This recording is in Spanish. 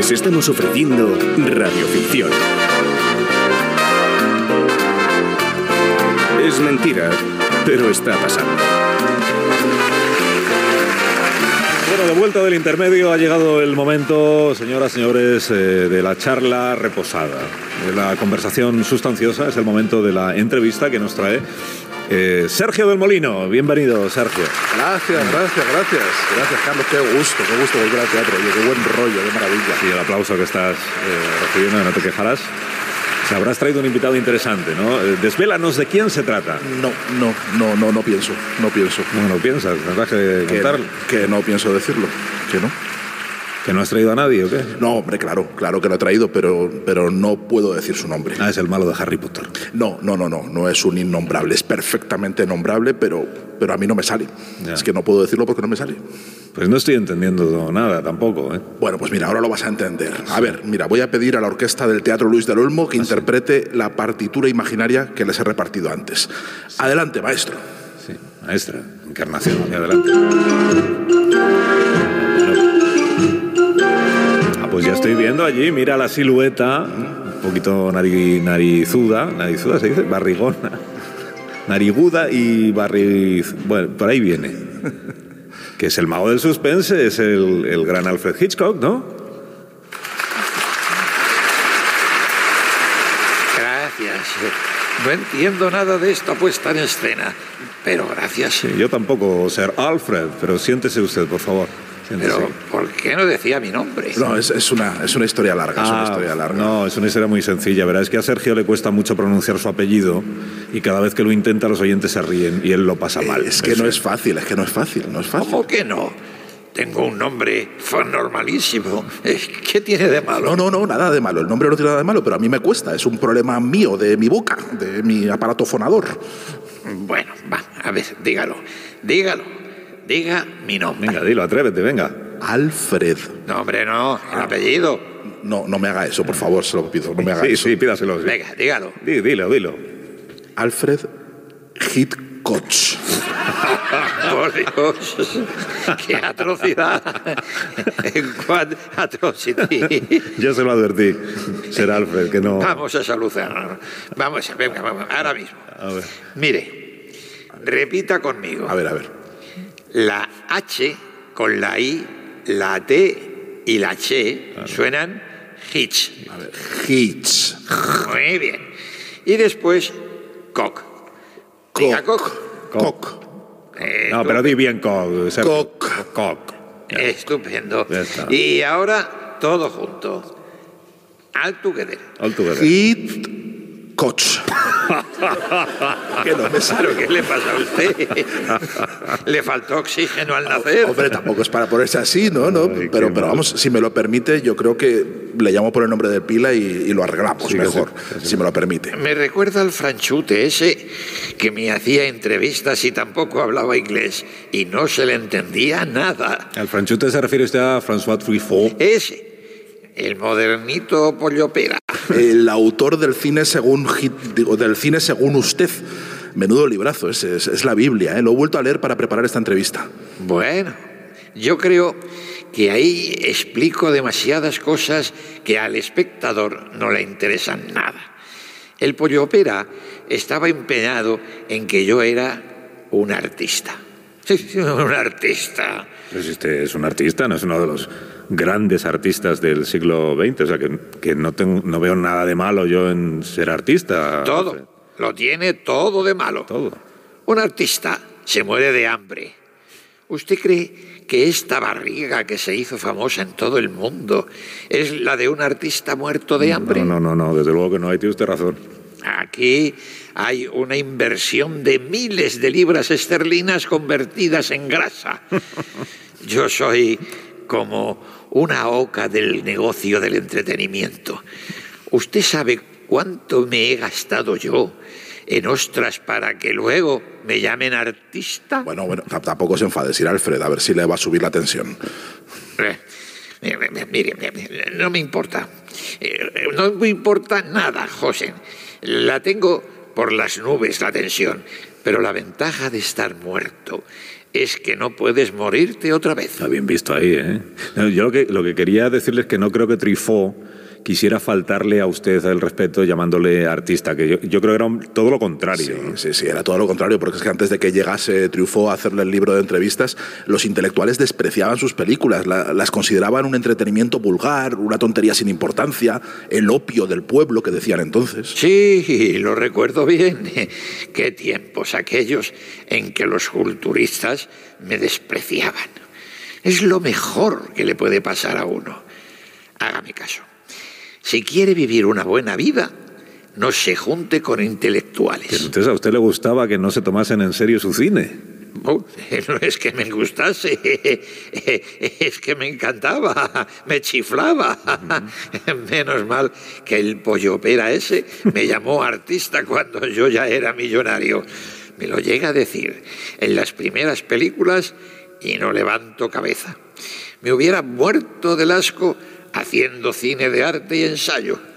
Les estamos ofreciendo radioficción. Es mentira, pero está pasando. Bueno, de vuelta del intermedio ha llegado el momento, señoras, señores, de la charla reposada, de la conversación sustanciosa. Es el momento de la entrevista que nos trae Sergio del Molino. Bienvenido, Sergio. Gracias, Carlos. Qué gusto volver al teatro. Oye, qué buen rollo, qué maravilla. Sí, el aplauso que estás recibiendo, no te quejarás. O sea, habrás traído un invitado interesante, ¿no? Desvélanos de quién se trata. No pienso. No piensas, tendrás que contar. Que no pienso decirlo, que no. ¿Que no has traído a nadie o qué? No, hombre, claro que lo he traído, pero no puedo decir su nombre. Ah, es el malo de Harry Potter. No es un innombrable, es perfectamente nombrable, pero a mí no me sale. Ya. Es que no puedo decirlo porque no me sale. Pues no estoy entendiendo nada tampoco, ¿eh? Bueno, pues mira, ahora lo vas a entender. A ver, mira, voy a pedir a la orquesta del Teatro Luis del Olmo que interprete la partitura imaginaria que les he repartido antes. Sí. Adelante, maestro. Sí, maestra, Encarnación, hacia adelante. Pues ya estoy viendo allí, mira la silueta, un poquito narizuda se dice, barrigona, nariguda y bueno, por ahí viene. Que es el mago del suspense, es el gran Alfred Hitchcock, ¿no? Gracias. No entiendo nada de esta puesta en escena, pero gracias. Sí, yo tampoco, Sir Alfred, pero siéntese usted, por favor. Siéntese. Pero, ¿por qué no decía mi nombre? No, es una historia larga, No, es una historia muy sencilla. Verá, es que a Sergio le cuesta mucho pronunciar su apellido y cada vez que lo intenta los oyentes se ríen y él lo pasa mal. Es que no es fácil. ¿Cómo que no? Tengo un nombre normalísimo. ¿Qué tiene de malo? No, nada de malo. El nombre no tiene nada de malo, pero a mí me cuesta. Es un problema mío, de mi boca, de mi aparato fonador. Bueno, va, a ver, dígalo. Diga mi nombre. Venga, dilo, atrévete, venga. Alfred. No, hombre, no, el apellido. No me haga eso, por favor, se lo pido. No me haga eso. Sí, pídaselo. Sí. Venga, dígalo. Dilo. Alfred Hitchcock. Por Dios, qué atrocidad. What atrocity. Yo se lo advertí, Sir Alfred, que no... Vamos a solucionarlo. Vamos, ahora mismo. A ver. Mire, repita conmigo. A ver. La H con la I, la T y la Ch suenan Hitch. A ver, Hitch. Muy bien. Y después, Cock. Diga Cock. No, pero di bien Cock. Cock. Estupendo. Y ahora, todo junto. All together. Hitchcock. Que no me sale. ¿Pero qué le pasa a usted? ¿Le faltó oxígeno al nacer? Hombre, tampoco es para ponerse así, ¿no? Ay, pero vamos, si me lo permite, yo creo que le llamo por el nombre de pila y lo arreglamos mejor, si me lo permite. Me recuerda al franchute ese que me hacía entrevistas y tampoco hablaba inglés y no se le entendía nada. ¿Al franchute se refiere usted a François Truffaut? Ese, el modernito pollopera. El autor del cine según usted. Menudo librazo, es la Biblia, ¿eh? Lo he vuelto a leer para preparar esta entrevista. Bueno, yo creo que ahí explico demasiadas cosas que al espectador no le interesan nada. El pollopera estaba empeñado en que yo era un artista. Sí, un artista. Pues usted es un artista, no es uno de los grandes artistas del siglo XX, o sea que no veo nada de malo yo en ser artista. Todo, lo tiene todo de malo. Todo. Un artista se muere de hambre. ¿Usted cree que esta barriga que se hizo famosa en todo el mundo es la de un artista muerto de hambre? No, desde luego que no, ahí tiene usted razón. Aquí hay una inversión de miles de libras esterlinas convertidas en grasa. Yo soy como una oca del negocio del entretenimiento. ¿Usted sabe cuánto me he gastado yo en ostras para que luego me llamen artista? Bueno, tampoco se enfade, Sir Alfred, a ver si le va a subir la tensión. Mire, no me importa. No me importa nada, José. La tengo por las nubes, la tensión. Pero la ventaja de estar muerto es que no puedes morirte otra vez. Está bien visto ahí, ¿eh? Yo lo que quería decirles es que no creo que Truffaut quisiera faltarle a usted el respeto llamándole artista, que yo creo que era todo lo contrario. Sí, ¿no? sí, era todo lo contrario, porque es que antes de que llegase Truffaut a hacerle el libro de entrevistas, los intelectuales despreciaban sus películas, las consideraban un entretenimiento vulgar, una tontería sin importancia, el opio del pueblo, que decían entonces. Sí, lo recuerdo bien. Qué tiempos aquellos en que los culturistas me despreciaban. Es lo mejor que le puede pasar a uno. Hágame caso. Si quiere vivir una buena vida, no se junte con intelectuales. Pero entonces a usted le gustaba que no se tomasen en serio su cine. No es que me gustase, es que me encantaba, me chiflaba. Menos mal que el pollopera ese me llamó artista cuando yo ya era millonario. Me lo llega a decir en las primeras películas y no levanto cabeza. Me hubiera muerto del asco haciendo cine de arte y ensayo.